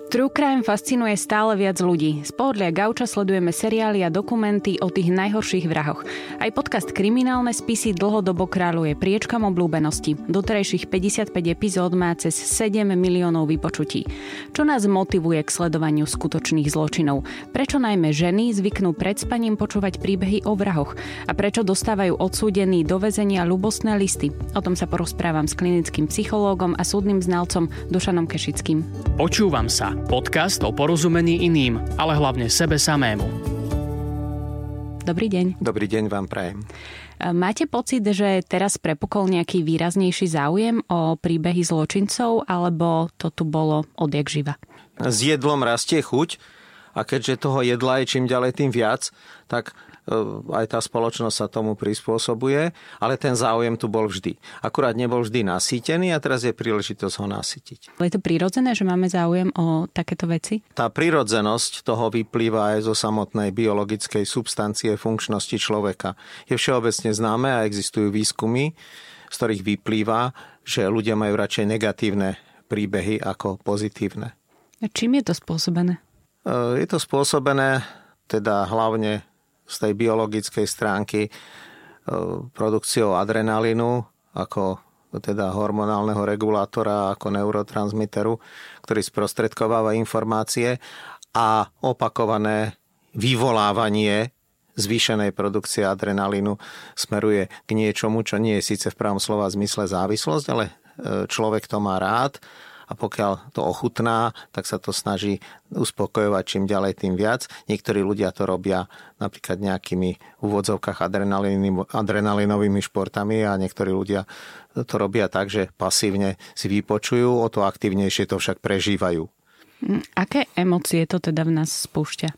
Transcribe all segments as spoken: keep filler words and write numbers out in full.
True crime fascinuje stále viac ľudí. Z pohodlia gauča sledujeme seriály a dokumenty o tých najhorších vrahoch. Aj podcast Kriminálne spisy dlhodobo kráľuje priečkam obľúbenosti. Doterajších päťdesiatpäť epizód má cez sedem miliónov vypočutí. Čo nás motivuje k sledovaniu skutočných zločinov? Prečo najmä ženy zvyknú pred spaním počúvať príbehy o vrahoch? A prečo dostávajú odsúdení do väzenia ľubostné listy? O tom sa porozprávam s klinickým psychológom a súdnym znalcom Dušanom Kešickým. Počúvam sa. Podcast o porozumení iným, ale hlavne sebe samému. Dobrý deň. Dobrý deň vám prajem. Máte pocit, že teraz prepukol nejaký výraznejší záujem o príbehy zločincov, alebo to tu bolo odjak živa? S jedlom rastie chuť a keďže toho jedla je čím ďalej tým viac, tak aj tá spoločnosť sa tomu prispôsobuje, ale ten záujem tu bol vždy. Akurát nebol vždy nasýtený a teraz je príležitosť ho nasytiť. Je to prirodzené, že máme záujem o takéto veci? Tá prirodzenosť toho vyplýva aj zo samotnej biologickej substancie funkčnosti človeka. Je všeobecne známe a existujú výskumy, z ktorých vyplýva, že ľudia majú radšej negatívne príbehy ako pozitívne. A čím je to spôsobené? Je to spôsobené teda hlavne z tej biologickej stránky produkciou adrenalínu ako teda hormonálneho regulátora, ako neurotransmiteru, ktorý sprostredkováva informácie a opakované vyvolávanie zvýšenej produkcie adrenalínu smeruje k niečomu, čo nie je síce v pravom slova zmysle závislosť, ale človek to má rád. A pokiaľ to ochutná, tak sa to snaží uspokojovať čím ďalej tým viac. Niektorí ľudia to robia napríklad nejakými v úvodzovkách adrenalinovými športami a niektorí ľudia to robia tak, že pasívne si vypočujú, o to aktívnejšie to však prežívajú. Aké emócie to teda v nás spúšťa?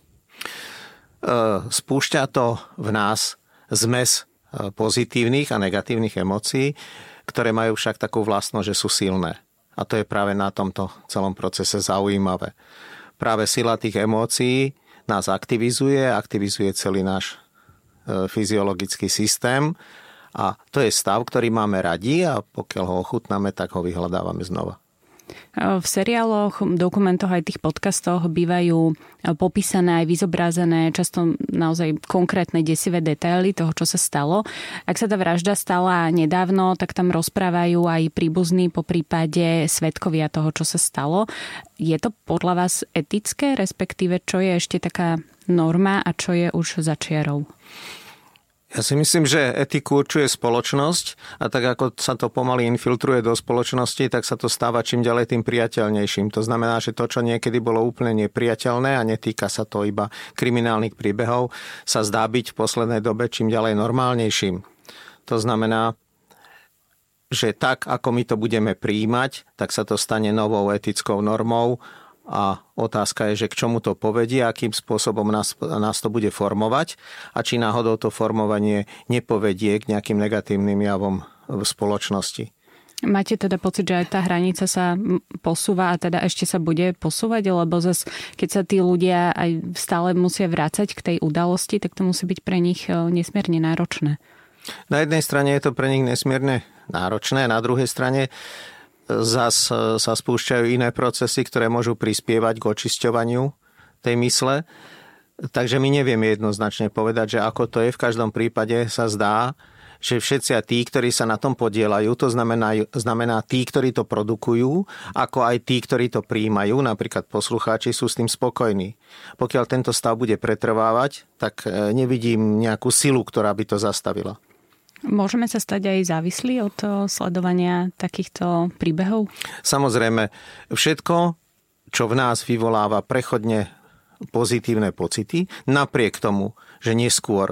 Spúšťa to v nás zmes pozitívnych a negatívnych emócií, ktoré majú však takú vlastnosť, že sú silné. A to je práve na tomto celom procese zaujímavé. Práve sila tých emócií nás aktivizuje, aktivizuje celý náš fyziologický systém a to je stav, ktorý máme radi a pokiaľ ho ochutnáme, tak ho vyhľadávame znova. V seriáloch, dokumentoch aj tých podcastoch bývajú popísané aj vyzobrazené často naozaj konkrétne desivé detaily toho, čo sa stalo. Ak sa tá vražda stala nedávno, tak tam rozprávajú aj príbuzní, po prípade svedkovia toho, čo sa stalo. Je to podľa vás etické, respektíve čo je ešte taká norma a čo je už za čiarou? Ja si myslím, že etiku určuje spoločnosť a tak ako sa to pomaly infiltruje do spoločnosti, tak sa to stáva čím ďalej tým priateľnejším. To znamená, že to, čo niekedy bolo úplne nepriateľné a netýka sa to iba kriminálnych príbehov, sa zdá byť v poslednej dobe čím ďalej normálnejším. To znamená, že tak, ako my to budeme prijímať, tak sa to stane novou etickou normou. A otázka je, že k čomu to povedie, akým spôsobom nás, nás to bude formovať a či náhodou to formovanie nepovedie k nejakým negatívnym javom v spoločnosti. Máte teda pocit, že aj tá hranica sa posúva a teda ešte sa bude posúvať, lebo zase keď sa tí ľudia aj stále musia vrácať k tej udalosti, tak to musí byť pre nich nesmierne náročné. Na jednej strane je to pre nich nesmierne náročné, na druhej strane zas sa spúšťajú iné procesy, ktoré môžu prispievať k očisťovaniu tej mysle. Takže my nevieme jednoznačne povedať, že ako to je. V každom prípade sa zdá, že všetci tí, ktorí sa na tom podieľajú, to znamená, znamená tí, ktorí to produkujú, ako aj tí, ktorí to prijímajú, napríklad poslucháči, sú s tým spokojní. Pokiaľ tento stav bude pretrvávať, tak nevidím nejakú silu, ktorá by to zastavila. Môžeme sa stať aj závislí od sledovania takýchto príbehov? Samozrejme, všetko, čo v nás vyvoláva prechodne pozitívne pocity, napriek tomu, že neskôr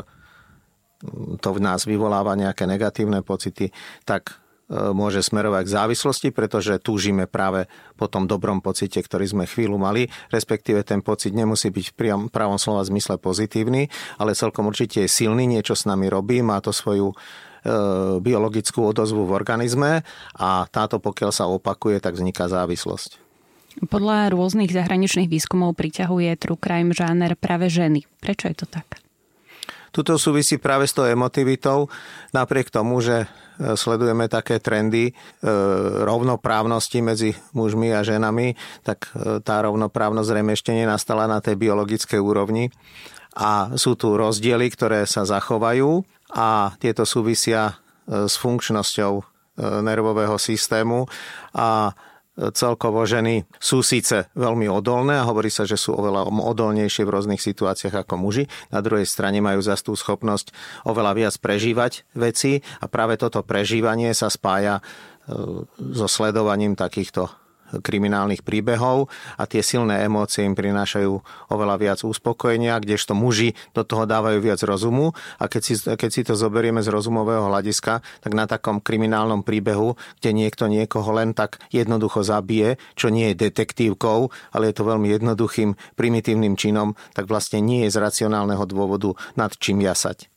to v nás vyvoláva nejaké negatívne pocity, tak môže smerovať k závislosti, pretože túžime práve po tom dobrom pocite, ktorý sme chvíľu mali, respektíve ten pocit nemusí byť v pravom slova zmysle pozitívny, ale celkom určite je silný, niečo s nami robí, má to svoju e, biologickú odozvu v organizme a táto pokiaľ sa opakuje, tak vzniká závislosť. Podľa rôznych zahraničných výskumov priťahuje true crime žáner práve ženy. Prečo je to tak? Tuto súvisí práve s tou emotivitou, napriek tomu, že sledujeme také trendy e, rovnoprávnosti medzi mužmi a ženami, tak e, tá rovnoprávnosť zrejme ešte nenastala na tej biologickej úrovni. A sú tu rozdiely, ktoré sa zachovajú a tieto súvisia e, s funkčnosťou e, nervového systému a celkovo ženy sú síce veľmi odolné a hovorí sa, že sú oveľa odolnejšie v rôznych situáciách ako muži. Na druhej strane majú zas tú schopnosť oveľa viac prežívať veci a práve toto prežívanie sa spája so sledovaním takýchto kriminálnych príbehov a tie silné emócie im prinášajú oveľa viac uspokojenia, kdežto muži do toho dávajú viac rozumu a keď si, keď si to zoberieme z rozumového hľadiska, tak na takom kriminálnom príbehu, kde niekto niekoho len tak jednoducho zabije, čo nie je detektívkou, ale je to veľmi jednoduchým primitívnym činom, tak vlastne nie je z racionálneho dôvodu nad čím jasať.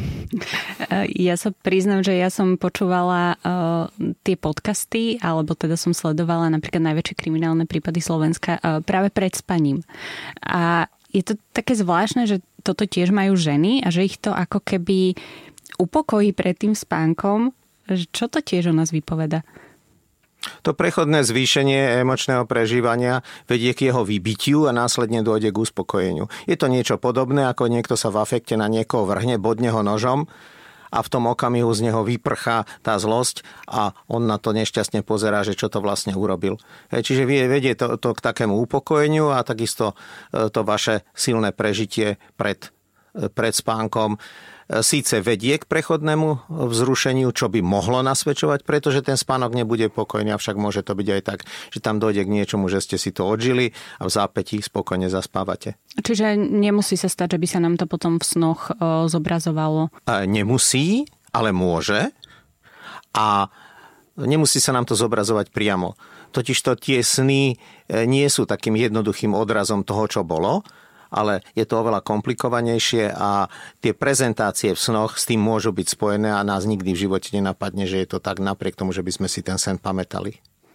Ja sa priznám, že ja som počúvala uh, tie podcasty, alebo teda som sledovala napríklad najväčšie kriminálne prípady Slovenska uh, práve pred spaním. A je to také zvláštne, že toto tiež majú ženy a že ich to ako keby upokojí pred tým spánkom. Čo to tiež o nás vypoveda? To prechodné zvýšenie emočného prežívania vedie k jeho vybitiu a následne dôjde k uspokojeniu. Je to niečo podobné, ako niekto sa v afekte na niekoho vrhne, bodne ho nožom a v tom okamihu z neho vyprchá tá zlosť a on na to nešťastne pozerá, že čo to vlastne urobil. Čiže vedie to, to k takému upokojeniu a takisto to vaše silné prežitie pred, pred spánkom síce vedie k prechodnému vzrušeniu, čo by mohlo nasvedčovať, pretože ten spánok nebude pokojný, avšak môže to byť aj tak, že tam dojde k niečomu, že ste si to odžili a v zápätí spokojne zaspávate. Čiže nemusí sa stať, že by sa nám to potom v snoch o, zobrazovalo? Nemusí, ale môže. A nemusí sa nám to zobrazovať priamo. Totižto tie sny nie sú takým jednoduchým odrazom toho, čo bolo, ale je to oveľa komplikovanejšie a tie prezentácie v snoch s tým môžu byť spojené a nás nikdy v živote nenapadne, že je to tak napriek tomu, že by sme si ten sen pamätali.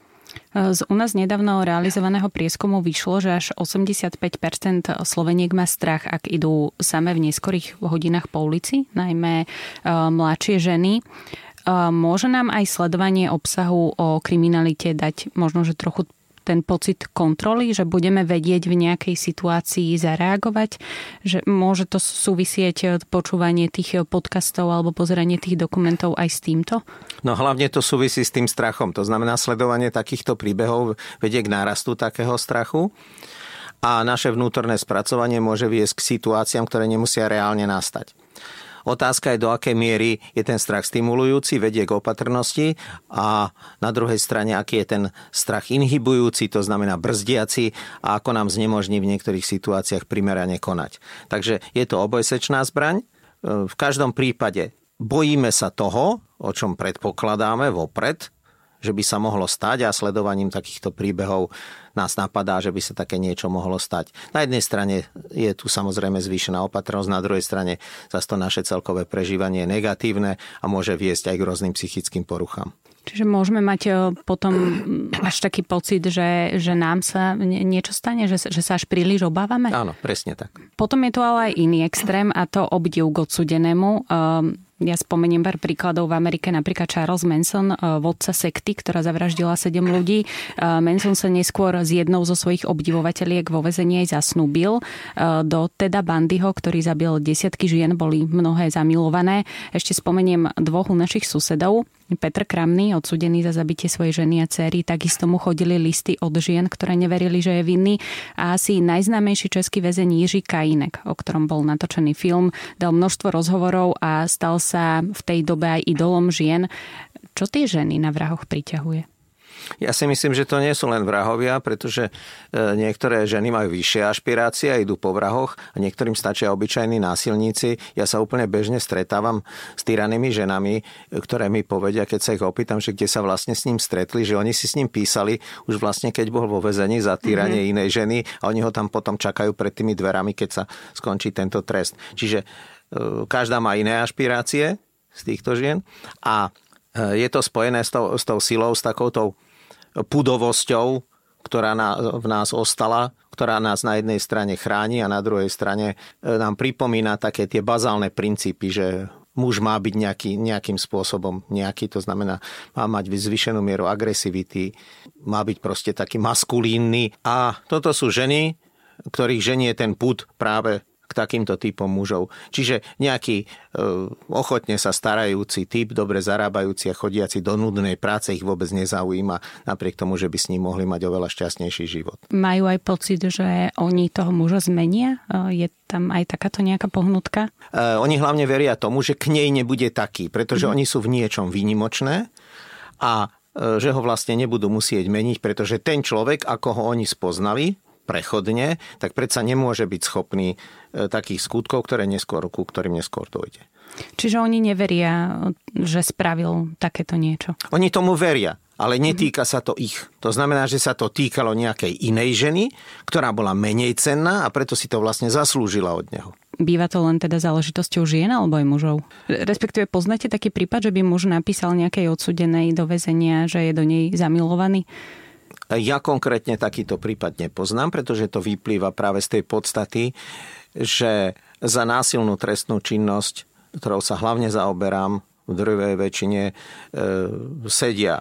Z u nás nedávno realizovaného prieskumu vyšlo, že až osemdesiatpäť percent Sloveniek má strach, ak idú same v neskorých hodinách po ulici, najmä mladšie ženy. Môže nám aj sledovanie obsahu o kriminalite dať možno, že trochu ten pocit kontroly, že budeme vedieť v nejakej situácii zareagovať, že môže to súvisieť počúvanie tých podcastov alebo pozeranie tých dokumentov aj s týmto? No hlavne to súvisí s tým strachom. To znamená, sledovanie takýchto príbehov vedie k nárastu takého strachu a naše vnútorné spracovanie môže viesť k situáciám, ktoré nemusia reálne nastať. Otázka je, do akej miery je ten strach stimulujúci, vedie k opatrnosti a na druhej strane, aký je ten strach inhibujúci, to znamená brzdiaci a ako nám znemožní v niektorých situáciách primerane konať. Takže je to obojsečná zbraň. V každom prípade bojíme sa toho, o čom predpokladáme vopred, že by sa mohlo stať a sledovaním takýchto príbehov nás napadá, že by sa také niečo mohlo stať. Na jednej strane je tu samozrejme zvýšená opatrnosť, na druhej strane zase to naše celkové prežívanie je negatívne a môže viesť aj k rôznym psychickým poruchám. Čiže môžeme mať potom až taký pocit, že, že nám sa niečo stane, že, že sa až príliš obávame? Áno, presne tak. Potom je tu ale aj iný extrém a to obdiv k odsudenému. Ja spomeniem pár príkladov v Amerike, napríklad Charles Manson, vodca sekty, ktorá zavraždila sedem ľudí. Manson sa neskôr s jednou zo svojich obdivovateľiek vo väzení aj zasnúbil. Do Teda Bundyho, ktorý zabil desiatky žien, boli mnohé zamilované. Ešte spomeniem dvoch našich susedov. Petr Kramný, odsúdený za zabitie svojej ženy a dcery, takisto mu chodili listy od žien, ktoré neverili, že je vinný. A asi najznámejší český väzeň Jiří Kajínek, o ktorom bol natočený film, dal množstvo rozhovorov a stal sa v tej dobe aj idolom žien. Čo tie ženy na vrahoch priťahuje? Ja si myslím, že to nie sú len vrahovia, pretože niektoré ženy majú vyššie ašpirácie a idú po vrahoch a niektorým stačia obyčajní násilníci. Ja sa úplne bežne stretávam s tyranými ženami, ktoré mi povedia, keď sa ich opýtam, že kde sa vlastne s ním stretli, že oni si s ním písali už vlastne, keď bol vo väzení za týranie mm-hmm. inej ženy a oni ho tam potom čakajú pred tými dverami, keď sa skončí tento trest. Čiže každá má iné ašpirácie z týchto žien a je to spojené s tou, s tou silou, s takoutou pudovosťou, ktorá v nás ostala, ktorá nás na jednej strane chráni a na druhej strane nám pripomína také tie bazálne princípy, že muž má byť nejaký, nejakým spôsobom nejaký, to znamená, má mať zvýšenú mieru agresivity, má byť proste taký maskulínny. A toto sú ženy, ktorých ženie ten pud práve k takýmto typom mužov. Čiže nejaký e, ochotne sa starajúci typ, dobre zarábajúci a chodiaci do nudnej práce ich vôbec nezaujíma, napriek tomu, že by s ním mohli mať oveľa šťastnejší život. Majú aj pocit, že oni toho muža zmenia? Je tam aj takáto nejaká pohnutka? E, oni hlavne veria tomu, že k nej nebude taký, pretože mm. oni sú v niečom výnimočné a e, že ho vlastne nebudú musieť meniť, pretože ten človek, ako ho oni spoznali, prechodne, tak predsa nemôže byť schopný e, takých skutkov, ktoré neskôr, ku ktorým neskôr dojde. Čiže oni neveria, že spravil takéto niečo? Oni tomu veria, ale netýka sa to ich. To znamená, že sa to týkalo nejakej inej ženy, ktorá bola menej cenná a preto si to vlastne zaslúžila od neho. Býva to len teda záležitosťou žien alebo aj mužov? Respektíve poznáte taký prípad, že by muž napísal nejakej odsúdenej do väzenia, že je do nej zamilovaný? Ja konkrétne takýto prípad nepoznám, pretože to vyplýva práve z tej podstaty, že za násilnú trestnú činnosť, ktorou sa hlavne zaoberám, v drvivej väčšine e, sedia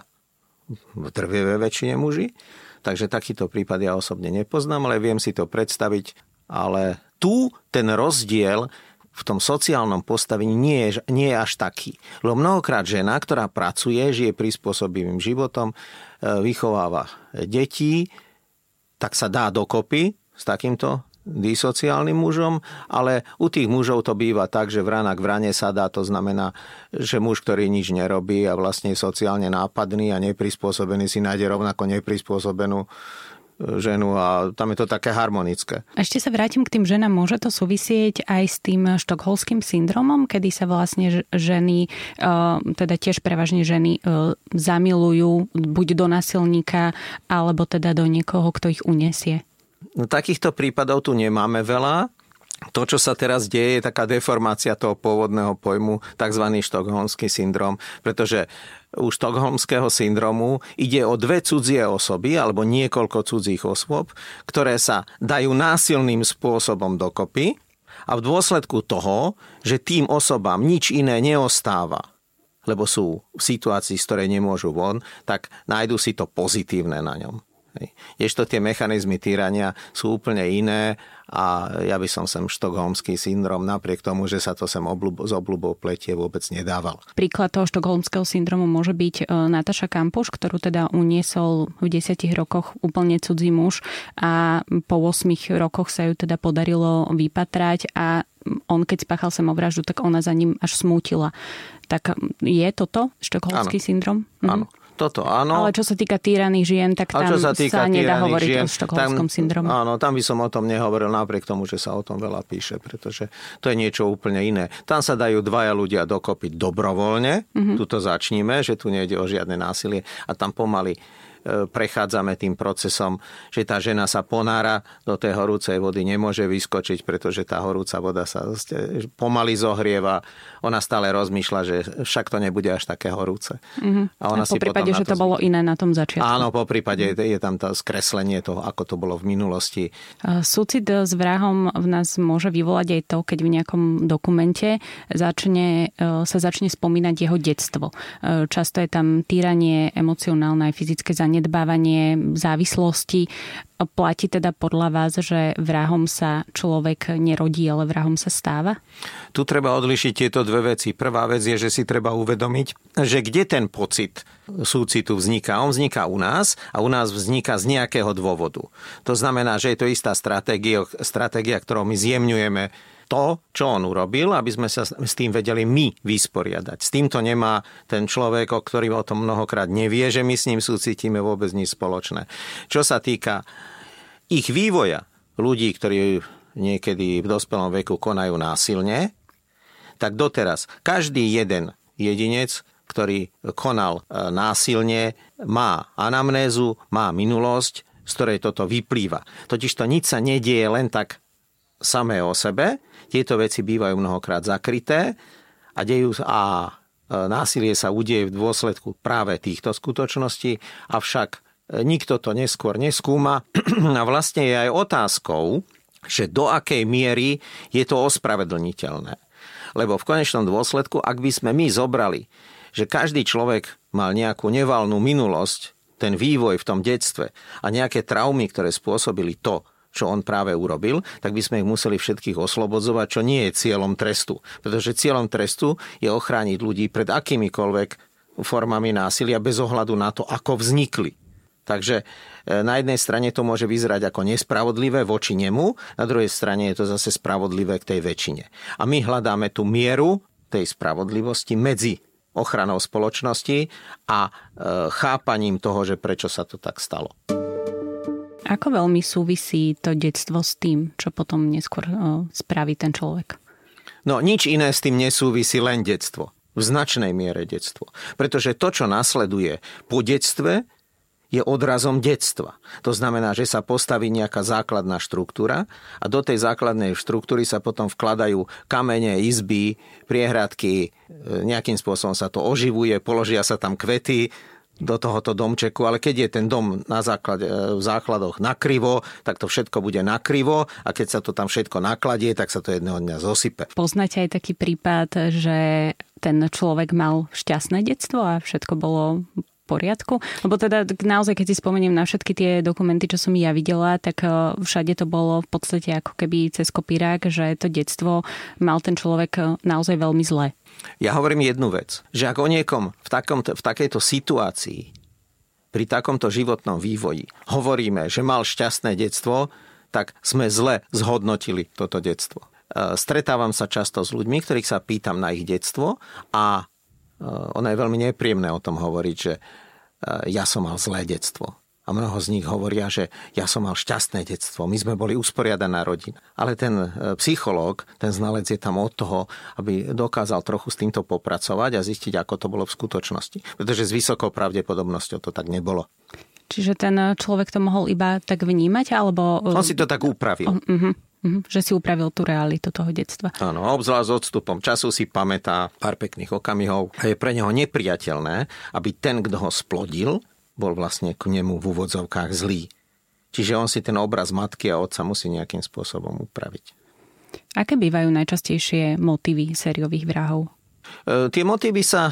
v drvivej väčšine muži. Takže takýto prípad ja osobne nepoznám, ale viem si to predstaviť. Ale tu ten rozdiel v tom sociálnom postavení nie je, nie je až taký. Lebo mnohokrát žena, ktorá pracuje, žije prispôsobivým životom, vychováva deti, tak sa dá dokopy s takýmto disociálnym mužom, ale u tých mužov to býva tak, že vrana k vrane sa dá, to znamená, že muž, ktorý nič nerobí a vlastne je sociálne nápadný a neprispôsobený, si nájde rovnako neprispôsobenú ženu a tam je to také harmonické. Ešte sa vrátim k tým ženám. Môže to súvisieť aj s tým štokholmským syndromom, kedy sa vlastne ženy, teda tiež prevažne ženy, zamilujú buď do násilníka, alebo teda do niekoho, kto ich unesie? No, takýchto prípadov tu nemáme veľa. To, čo sa teraz deje, je taká deformácia toho pôvodného pojmu, tzv. Štokholmský syndrom, pretože u štokholmského syndromu ide o dve cudzie osoby alebo niekoľko cudzích osôb, ktoré sa dajú násilným spôsobom dokopy a v dôsledku toho, že tým osobám nič iné neostáva, lebo sú v situácii, z ktorej nemôžu von, tak nájdu si to pozitívne na ňom. Ježto tie mechanizmy týrania sú úplne iné a ja by som sem štokholmský syndrom napriek tomu, že sa to sem obľub, z obľubou pletie vôbec nedával. Príklad toho štokholmského syndromu môže byť Natáša Kampuš, ktorú teda uniesol v desiatich rokoch úplne cudzí muž a po ôsmich rokoch sa ju teda podarilo vypatrať a on keď spáchal samovraždu, tak ona za ním až smútila. Tak je toto štokholmský syndrom? Áno. Mhm. Toto áno. Ale čo sa týka týraných žien, tak tam sa, sa nedá hovoriť žien, o štokholmskom syndromu. Áno, tam by som o tom nehovoril napriek tomu, že sa o tom veľa píše, pretože to je niečo úplne iné. Tam sa dajú dvaja ľudia dokopy dobrovoľne. Mm-hmm. Tuto začníme, že tu nejde o žiadne násilie a tam pomaly prechádzame tým procesom, že tá žena sa ponára do tej horúcej vody, nemôže vyskočiť, pretože tá horúca voda sa pomaly zohrieva. Ona stále rozmýšľa, že však to nebude až také horúce. Mm-hmm. A, ona a po si prípade, že to zvykne. Bolo iné na tom začiatku. Áno, po prípade mm-hmm. je tam to skreslenie toho, ako to bolo v minulosti. Súcit s vrahom v nás môže vyvolať aj to, keď v nejakom dokumente začne, sa začne spomínať jeho detstvo. Často je tam týranie emocionálne aj fyzické zanedbávanie, nedbávanie závislosti. Platí teda podľa vás, že vrahom sa človek nerodí, ale vrahom sa stáva? Tu treba odlišiť tieto dve veci. Prvá vec je, že si treba uvedomiť, že kde ten pocit súcitu vzniká. On vzniká u nás a u nás vzniká z nejakého dôvodu. To znamená, že je to istá stratégia, stratégia, ktorou my zjemňujeme to, čo on urobil, aby sme sa s tým vedeli my vysporiadať. S týmto nemá ten človek, o ktorý o tom mnohokrát nevie, že my s ním súcitíme, vôbec nič spoločné. Čo sa týka ich vývoja, ľudí, ktorí niekedy v dospelom veku konajú násilne, tak doteraz každý jeden jedinec, ktorý konal násilne, má anamnézu, má minulosť, z ktorej toto vyplýva. Totižto nič sa nedieje len tak samé o sebe. Tieto veci bývajú mnohokrát zakryté a dejú a násilie sa udeje v dôsledku práve týchto skutočností, avšak nikto to neskôr neskúma a vlastne je aj otázkou, že do akej miery je to ospravedlniteľné. Lebo v konečnom dôsledku, ak by sme my zobrali, že každý človek mal nejakú nevalnú minulosť, ten vývoj v tom detstve a nejaké traumy, ktoré spôsobili to, čo on práve urobil, tak by sme ich museli všetkých oslobodzovať, čo nie je cieľom trestu. Pretože cieľom trestu je ochrániť ľudí pred akýmikoľvek formami násilia bez ohľadu na to, ako vznikli. Takže na jednej strane to môže vyzerať ako nespravodlivé voči nemu, na druhej strane je to zase spravodlivé k tej väčšine. A my hľadáme tú mieru tej spravodlivosti medzi ochranou spoločnosti a chápaním toho, že prečo sa to tak stalo. Ako veľmi súvisí to detstvo s tým, čo potom neskôr spraví ten človek? No nič iné s tým nesúvisí, len detstvo. V značnej miere detstvo. Pretože to, čo nasleduje po detstve, je odrazom detstva. To znamená, že sa postaví nejaká základná štruktúra a do tej základnej štruktúry sa potom vkladajú kamene, izby, priehradky, nejakým spôsobom sa to oživuje, položia sa tam kvety do tohoto domčeku, ale keď je ten dom na základe, v základoch nakrivo, tak to všetko bude nakrivo a keď sa to tam všetko nakladie, tak sa to jedného dňa zosype. Poznáte aj taký prípad, že ten človek mal šťastné detstvo a všetko bolo poriadku? Lebo teda naozaj, keď si spomeniem na všetky tie dokumenty, čo som ja videla, tak všade to bolo v podstate ako keby cez kopírák, že to detstvo mal ten človek naozaj veľmi zlé. Ja hovorím jednu vec, že ak o niekom v, takomto, v takejto situácii, pri takomto životnom vývoji hovoríme, že mal šťastné detstvo, tak sme zle zhodnotili toto detstvo. Stretávam sa často s ľuďmi, ktorých sa pýtam na ich detstvo a ono je veľmi nepríjemné o tom hovoriť, že ja som mal zlé detstvo. A mnoho z nich hovoria, že ja som mal šťastné detstvo. My sme boli usporiadaná rodina. Ale ten psychológ, ten znalec je tam od toho, aby dokázal trochu s týmto popracovať a zistiť, ako to bolo v skutočnosti. Pretože s vysokou pravdepodobnosťou to tak nebolo. Čiže ten človek to mohol iba tak vnímať, alebo... On si to tak upravil. Uh-huh. Že si upravil tú realitu toho detstva. Áno, obzvlášť s odstupom času si pamätá pár pekných okamihov a je pre neho nepriateľné, aby ten, kto ho splodil, bol vlastne k nemu v úvodzovkách zlý. Čiže on si ten obraz matky a otca musí nejakým spôsobom upraviť. Aké bývajú najčastejšie motívy sériových vrahov? E, tie motívy sa e,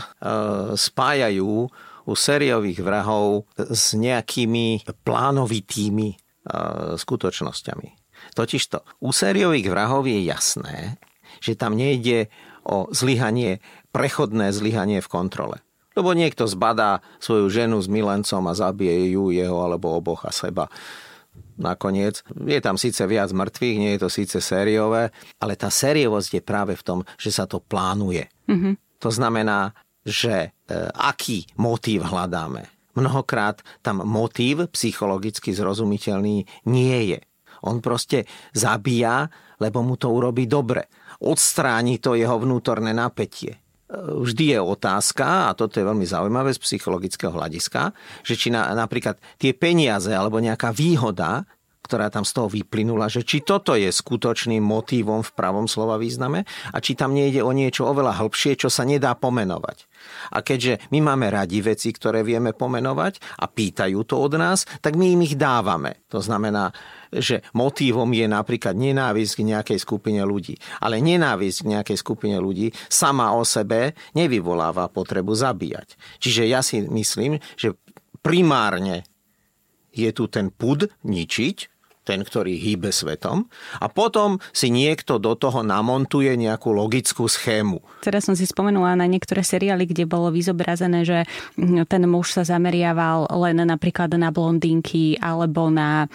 spájajú u sériových vrahov s nejakými plánovitými e, skutočnosťami. Totižto, u sériových vrahov je jasné, že tam nejde o zlyhanie, prechodné zlyhanie v kontrole. Lebo niekto zbadá svoju ženu s milencom a zabije ju, jeho alebo oboch a seba. Nakoniec je tam síce viac mŕtvych, nie je to síce sériové, ale tá sériovosť je práve v tom, že sa to plánuje. Mm-hmm. To znamená, že e, aký motív hľadáme. Mnohokrát tam motív psychologicky zrozumiteľný nie je. On proste zabíja, lebo mu to urobí dobre. Odstráni to jeho vnútorné napätie. Vždy je otázka, a toto je veľmi zaujímavé z psychologického hľadiska, že či na, napríklad tie peniaze alebo nejaká výhoda, ktorá tam z toho vyplynula, že či toto je skutočným motívom v pravom slova význame a či tam nejde o niečo oveľa hlbšie, čo sa nedá pomenovať. A keďže my máme radi veci, ktoré vieme pomenovať a pýtajú to od nás, tak my im ich dávame. To znamená, že motívom je napríklad nenávisť k nejakej skupine ľudí. Ale nenávisť k nejakej skupine ľudí sama o sebe nevyvoláva potrebu zabíjať. Čiže ja si myslím, že primárne je tu ten pud ničiť, ten, ktorý hýbe svetom, a potom si niekto do toho namontuje nejakú logickú schému. Teraz som si spomenula na niektoré seriály, kde bolo vyzobrazené, že ten muž sa zameriaval len napríklad na blondínky alebo na,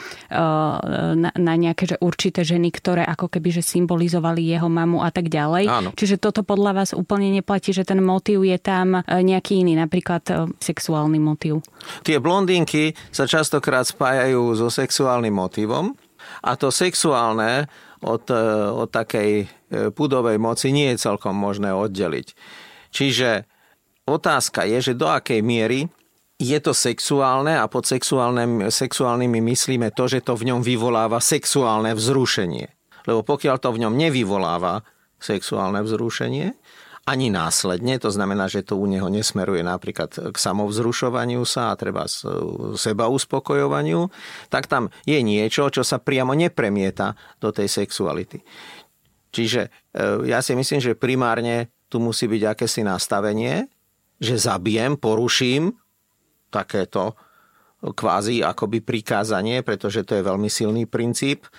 na, na nejaké že určité ženy, ktoré ako keby že symbolizovali jeho mamu a tak ďalej. Áno. Čiže toto podľa vás úplne neplatí, že ten motív je tam nejaký iný, napríklad sexuálny motív. Tie blondínky sa častokrát spájajú so sexuálnym motívom. A to sexuálne od, od takej pudovej moci nie je celkom možné oddeliť. Čiže otázka je, že do akej miery je to sexuálne a pod sexuálnymi myslíme to, že to v ňom vyvoláva sexuálne vzrušenie. Lebo pokiaľ to v ňom nevyvoláva sexuálne vzrušenie ani následne, to znamená, že to u neho nesmeruje napríklad k samovzrušovaniu sa a treba seba uspokojovaniu, tak tam je niečo, čo sa priamo nepremieta do tej sexuality. Čiže ja si myslím, že primárne tu musí byť akési nastavenie, že zabijem, poruším takéto kvázi akoby prikázanie, pretože to je veľmi silný princíp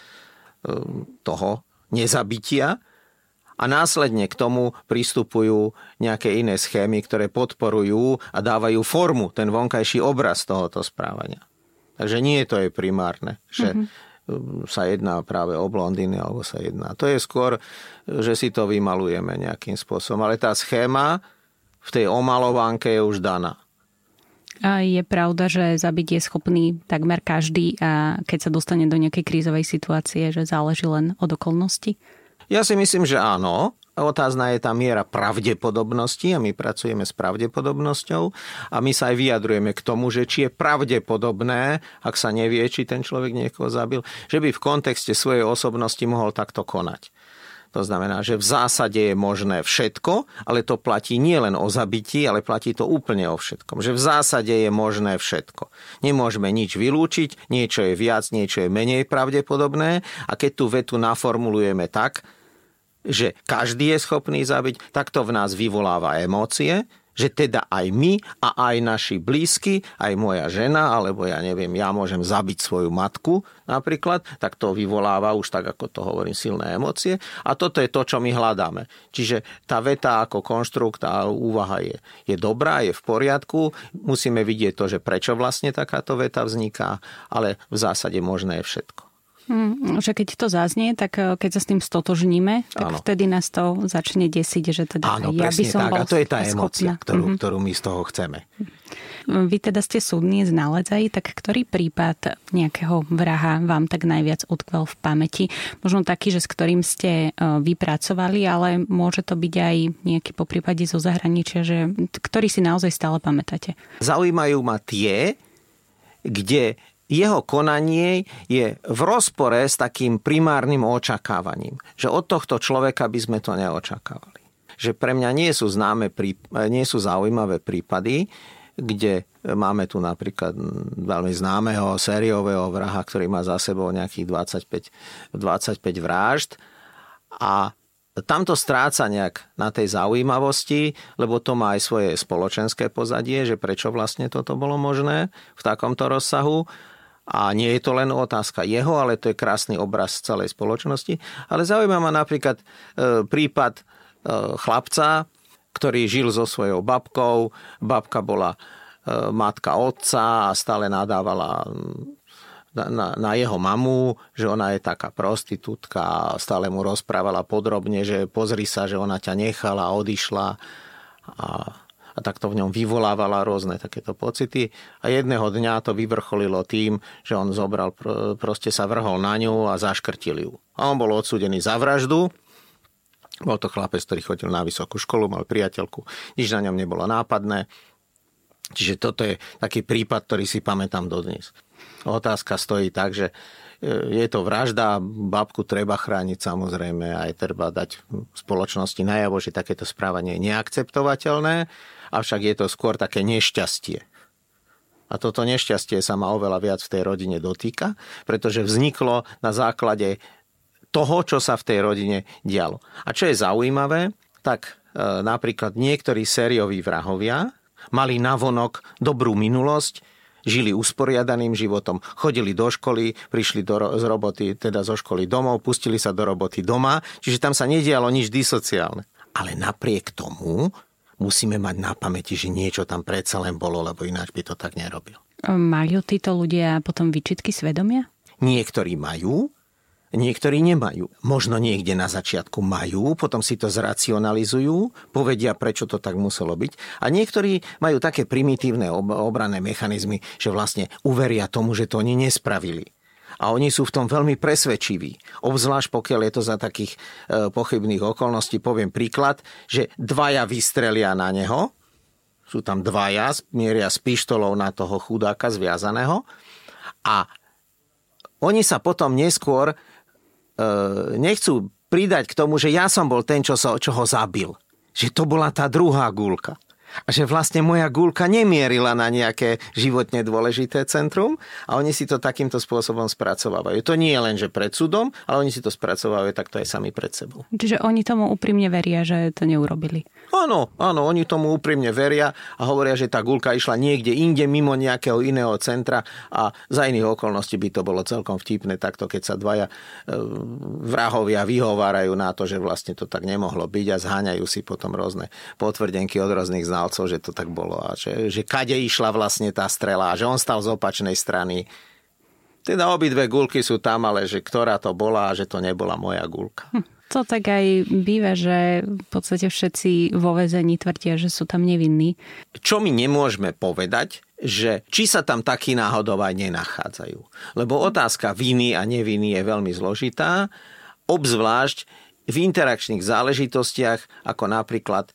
toho nezabitia. A následne k tomu pristupujú nejaké iné schémy, ktoré podporujú a dávajú formu, ten vonkajší obraz tohoto správania. Takže nie to je primárne, že mm-hmm. sa jedná práve o blondíny, alebo sa jedná. To je skôr, že si to vymalujeme nejakým spôsobom. Ale tá schéma v tej omalovanke je už daná. A je pravda, že zabiť je schopný takmer každý a keď sa dostane do nejakej krízovej situácie, že záleží len od okolností? Ja si myslím, že áno. Otázna je tá miera pravdepodobnosti a my pracujeme s pravdepodobnosťou a my sa aj vyjadrujeme k tomu, že či je pravdepodobné, ak sa nevie, či ten človek niekoho zabil, že by v kontexte svojej osobnosti mohol takto konať. To znamená, že v zásade je možné všetko, ale to platí nie len o zabití, ale platí to úplne o všetkom. Že v zásade je možné všetko. Nemôžeme nič vylúčiť, niečo je viac, niečo je menej pravdepodobné a keď tú vetu naformulujeme tak, že každý je schopný zabiť, tak to v nás vyvoláva emócie, že teda aj my a aj naši blízky, aj moja žena, alebo ja neviem, ja môžem zabiť svoju matku napríklad, tak to vyvoláva už tak, ako to hovorím, silné emócie. A toto je to, čo my hľadáme. Čiže tá veta ako konštrukt a úvaha je, je dobrá, je v poriadku. Musíme vidieť to, že prečo vlastne takáto veta vzniká, ale v zásade možné je všetko. Hmm, že keď to zaznie, tak keď sa s tým stotožníme, tak áno. Vtedy nás to začne desiť, že teda áno, ja by som tak. bol A to je tá emócia, ktorú, mm-hmm. ktorú my z toho chceme. Vy teda ste súdny znalec aj, tak ktorý prípad nejakého vraha vám tak najviac utkvel v pamäti? Možno taký, že s ktorým ste vypracovali, ale môže to byť aj nejaký po prípade zo zahraničia, že ktorý si naozaj stále pamätáte? Zaujímajú ma tie, kde jeho konanie je v rozpore s takým primárnym očakávaním. Že od tohto človeka by sme to neočakávali. Že pre mňa nie sú známe, nie sú zaujímavé prípady, kde máme tu napríklad veľmi známeho sériového vraha, ktorý má za sebou nejakých dvadsaťpäť, dvadsaťpäť vražd a tam to stráca nejak na tej zaujímavosti, lebo to má aj svoje spoločenské pozadie, že prečo vlastne toto bolo možné v takomto rozsahu. A nie je to len otázka jeho, ale to je krásny obraz celej spoločnosti. Ale zaujíma ma napríklad e, prípad e, chlapca, ktorý žil so svojou babkou. Babka bola e, matka otca a stále nadávala na, na, na jeho mamu, že ona je taká prostitútka a stále mu rozprávala podrobne, že pozri sa, že ona ťa nechala a odišla a a tak to v ňom vyvolávala rôzne takéto pocity. A jedného dňa to vyvrcholilo tým, že on zobral, proste sa vrhol na ňu a zaškrtil ju. A on bol odsúdený za vraždu. Bol to chlapec, ktorý chodil na vysokú školu, mal priateľku. Nič na ňom nebolo nápadné. Čiže toto je taký prípad, ktorý si pamätám dodnes. Otázka stojí tak, že je to vražda, babku treba chrániť samozrejme, aj treba dať spoločnosti najavo, že takéto správanie je neakceptovateľné, avšak je to skôr také nešťastie. A toto nešťastie sa ma oveľa viac v tej rodine dotýka, pretože vzniklo na základe toho, čo sa v tej rodine dialo. A čo je zaujímavé, tak e, napríklad niektorí sérioví vrahovia mali navonok dobrú minulosť, žili usporiadaným životom, chodili do školy, prišli do, z roboty, teda zo školy domov, pustili sa do roboty doma, čiže tam sa nedialo nič disociálne. Ale napriek tomu musíme mať na pamäti, že niečo tam predsa len bolo, lebo ináč by to tak nerobil. Majú títo ľudia potom výčitky svedomia? Niektorí majú, niektorí nemajú. Možno niekde na začiatku majú, potom si to zracionalizujú, povedia, prečo to tak muselo byť. A niektorí majú také primitívne obranné mechanizmy, že vlastne uveria tomu, že to oni nespravili. A oni sú v tom veľmi presvedčiví. Obzvlášť pokiaľ je to za takých e, pochybných okolností. Poviem príklad, že dvaja vystrelia na neho. Sú tam dvaja, mieria s pištolou na toho chudáka zviazaného. A oni sa potom neskôr nechcú pridať k tomu, že ja som bol ten, čo, so, čo ho zabil. že to bola tá druhá guľka. A že vlastne moja guľka nemierila na nejaké životne dôležité centrum a oni si to takýmto spôsobom spracovávajú. To nie je len, že pred súdom, ale oni si to spracovávajú takto aj sami pred sebou. Čiže oni tomu úprimne veria, že to neurobili. Áno, áno, oni tomu úprimne veria a hovoria, že tá guľka išla niekde inde, mimo nejakého iného centra a za iných okolností by to bolo celkom vtipné takto, keď sa dvaja e, vrahovia vyhovárajú na to, že vlastne to tak nemohlo byť a zháňajú si potom rôzne potvrdenky od rôznych znalcov, že to tak bolo a že, že kade išla vlastne tá strela a že on stal z opačnej strany. Teda obidve guľky sú tam, ale že ktorá to bola a že to nebola moja guľka. Hm. To tak aj býva, že v podstate všetci vo väzení tvrdia, že sú tam nevinní. Čo my nemôžeme povedať, že či sa tam takí náhodou aj nenachádzajú. Lebo otázka viny a neviny je veľmi zložitá, obzvlášť v interakčných záležitostiach, ako napríklad,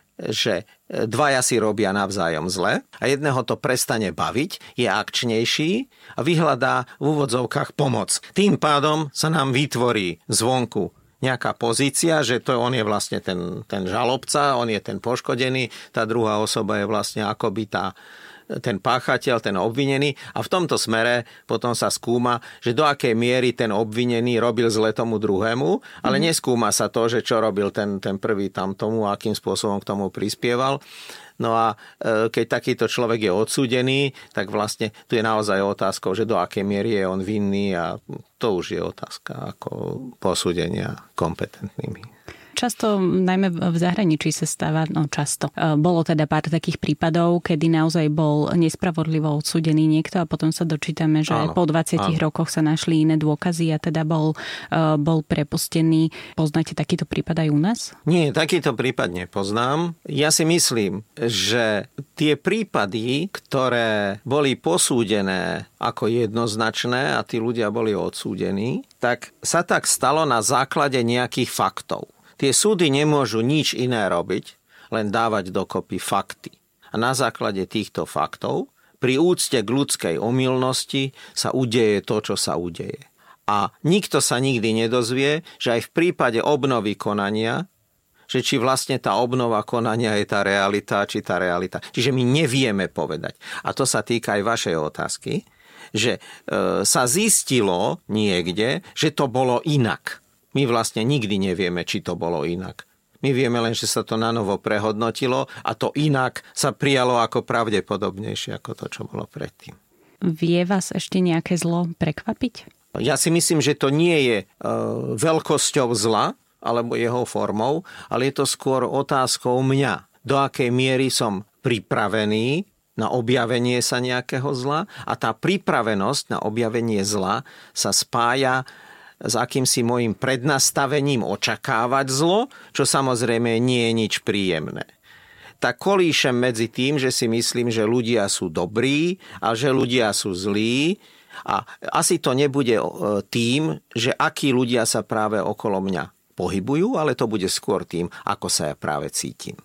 že dvaja si robia navzájom zle a jedného to prestane baviť, je akčnejší a vyhľadá v úvodzovkách pomoc. Tým pádom sa nám vytvorí zvonku nejaká pozícia, že to on je vlastne ten, ten žalobca, on je ten poškodený, tá druhá osoba je vlastne akoby tá, ten páchateľ, ten obvinený a v tomto smere potom sa skúma, že do akej miery ten obvinený robil zle tomu druhému, ale mm. neskúma sa to, že čo robil ten, ten prvý tam tomu a akým spôsobom k tomu prispieval. No a keď takýto človek je odsúdený, tak vlastne tu je naozaj otázkou, že do akej miery je on vinný a to už je otázka ako posúdenia kompetentnými. Často, najmä v zahraničí sa stáva, no často, bolo teda pár takých prípadov, kedy naozaj bol nespravodlivo odsúdený niekto a potom sa dočítame, že áno, po dvadsiatich áno. rokoch sa našli iné dôkazy a teda bol, bol prepustený. Poznáte takýto prípad aj u nás? Nie, takýto prípad nepoznám. Ja si myslím, že tie prípady, ktoré boli posúdené ako jednoznačné a tí ľudia boli odsúdení, tak sa tak stalo na základe nejakých faktov. Tie súdy nemôžu nič iné robiť, len dávať dokopy fakty. A na základe týchto faktov, pri úcte k ľudskej omylnosti, sa udeje to, čo sa udeje. A nikto sa nikdy nedozvie, že aj v prípade obnovy konania, že či vlastne tá obnova konania je tá realita, či tá realita. Čiže my nevieme povedať. A to sa týka aj vašej otázky, že e, sa zistilo niekde, že to bolo inak. My vlastne nikdy nevieme, či to bolo inak. My vieme len, že sa to nanovo prehodnotilo a to inak sa prijalo ako pravdepodobnejšie ako to, čo bolo predtým. Vie vás ešte nejaké zlo prekvapiť? Ja si myslím, že to nie je e, veľkosťou zla alebo jeho formou, ale je to skôr otázkou mňa. Do akej miery som pripravený na objavenie sa nejakého zla a tá pripravenosť na objavenie zla sa spája s akýmsi môjim prednastavením očakávať zlo, čo samozrejme nie je nič príjemné. Tak kolíšem medzi tým, že si myslím, že ľudia sú dobrí a že ľudia sú zlí a asi to nebude tým, že akí ľudia sa práve okolo mňa pohybujú, ale to bude skôr tým, ako sa ja práve cítim.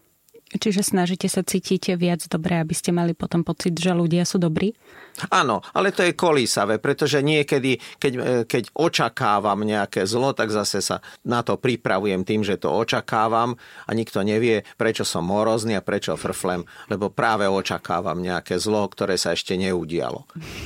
Čiže snažíte sa cítiť viac dobre, aby ste mali potom pocit, že ľudia sú dobrí? Áno, ale to je kolísavé, pretože niekedy, keď, keď očakávam nejaké zlo, tak zase sa na to pripravujem tým, že to očakávam a nikto nevie, prečo som morozný a prečo frflem, lebo práve očakávam nejaké zlo, ktoré sa ešte neudialo.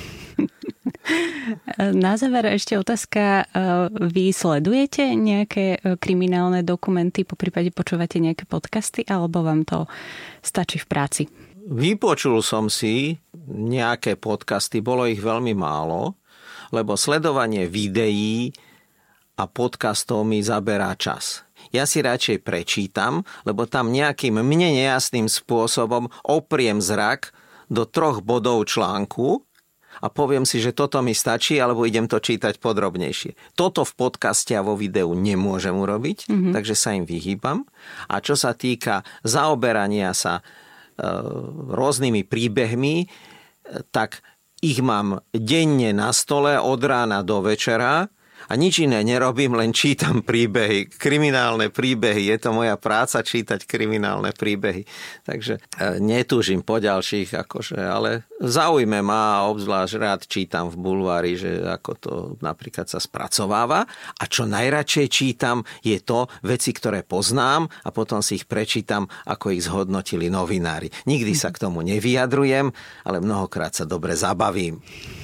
Na záver ešte otázka. Vy sledujete nejaké kriminálne dokumenty, poprípade počúvate nejaké podcasty, alebo vám to stačí v práci? Vypočul som si nejaké podcasty, bolo ich veľmi málo, lebo sledovanie videí a podcastov mi zaberá čas. Ja si radšej prečítam, lebo tam nejakým mne nejasným spôsobom opriem zrak do troch bodov článku a poviem si, že toto mi stačí, alebo idem to čítať podrobnejšie. Toto v podcaste a vo videu nemôžem urobiť, mm-hmm. takže sa im vyhýbam. A čo sa týka zaoberania sa e, rôznymi príbehmi, tak ich mám denne na stole od rána do večera A nič iné nerobím, len čítam príbehy, kriminálne príbehy. Je to moja práca čítať kriminálne príbehy. Takže netúžim po ďalších, akože, ale zaujme ma a obzvlášť rád čítam v bulvári, že ako to napríklad sa spracováva. A čo najradšej čítam, je to veci, ktoré poznám a potom si ich prečítam, ako ich zhodnotili novinári. Nikdy sa k tomu nevyjadrujem, ale mnohokrát sa dobre zabavím.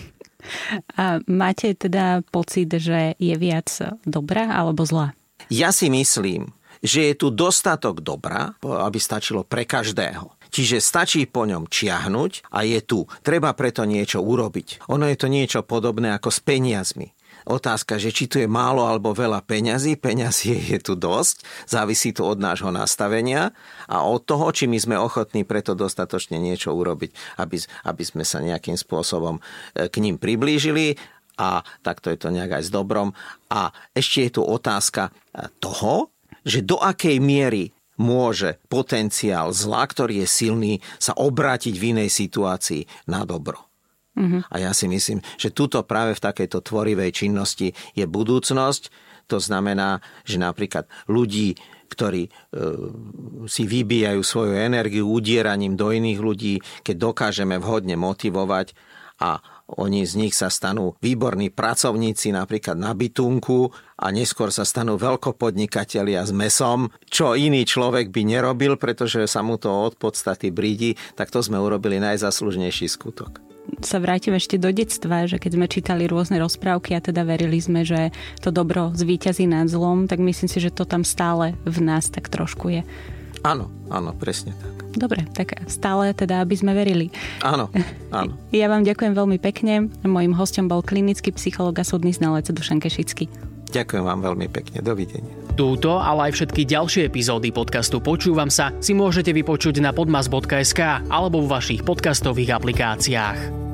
A máte teda pocit, že je viac dobrá alebo zlá? Ja si myslím, že je tu dostatok dobra, aby stačilo pre každého. Čiže stačí po ňom čiahnuť a je tu. Treba preto niečo urobiť. Ono je to niečo podobné ako s peniazmi. Otázka, že či tu je málo alebo veľa peňazí, peňazí je tu dosť, závisí to od nášho nastavenia a od toho, či my sme ochotní preto dostatočne niečo urobiť, aby, aby sme sa nejakým spôsobom k ním priblížili a takto je to nejak aj s dobrom. A ešte je tu otázka toho, že do akej miery môže potenciál zla, ktorý je silný, sa obrátiť v inej situácii na dobro. Uh-huh. A ja si myslím, že tuto práve v takejto tvorivej činnosti je budúcnosť. To znamená, že napríklad ľudí, ktorí e, si vybíjajú svoju energiu udieraním do iných ľudí, keď dokážeme vhodne motivovať a oni z nich sa stanú výborní pracovníci napríklad na bytunku a neskôr sa stanú veľkopodnikatelia s mesom, čo iný človek by nerobil, pretože sa mu to od podstaty brídi, tak to sme urobili najzaslužnejší skutok. Sa vrátim ešte do detstva, že keď sme čítali rôzne rozprávky a teda verili sme, že to dobro zvíťazí nad zlom, tak myslím si, že to tam stále v nás tak trošku je. Áno, áno, presne tak. Dobre, tak stále teda, aby sme verili. Áno, áno. Ja vám ďakujem veľmi pekne. Mojím hosťom bol klinický psychológ a súdny znalec Dušan Kešický. Ďakujem vám veľmi pekne. Dovidenia. Túto, ale aj všetky ďalšie epizódy podcastu Počúvam sa si môžete vypočuť na podmas bodka es ká alebo vo vašich podcastových aplikáciách.